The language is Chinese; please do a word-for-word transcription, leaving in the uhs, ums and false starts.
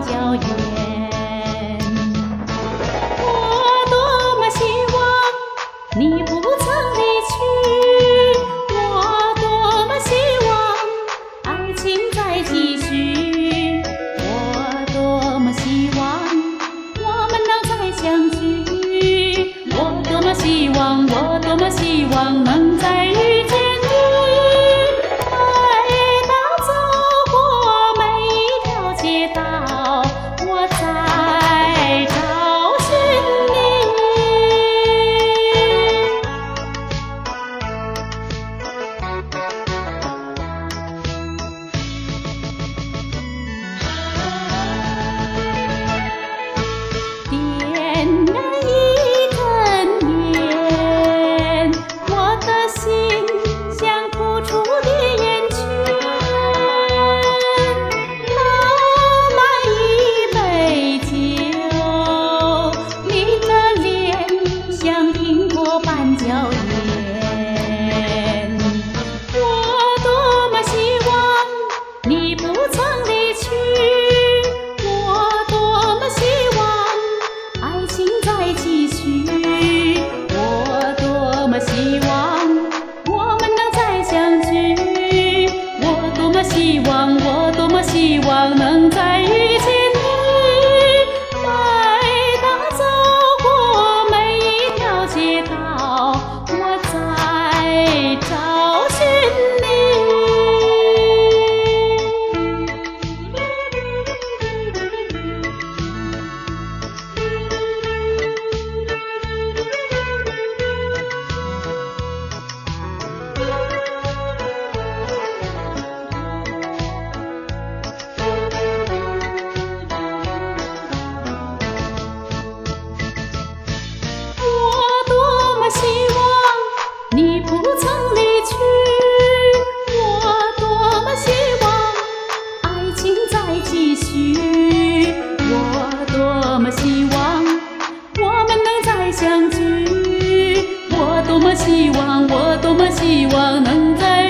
交远。我多么希望你不曾离去，我多么希望爱情再继续，我多么希望我们能再相聚，我多么希望，我多么希望能再遇见你。每当走过每一条街道，我在找寻你。点燃一根烟，我的心像突出的烟圈，倒满一杯酒，你的脸像苹果般娇艳。我多么希望你不曾离去，我多么希望爱情再继续，我多么希望我们能再相聚，我多么希望，我多么希望能再遇见你。每当走过每一条街道，我在找寻你。我多么希望你不曾离去，我多么希望爱情再继续，我多么希望我们能再相聚，我多么希望，我多么希望能再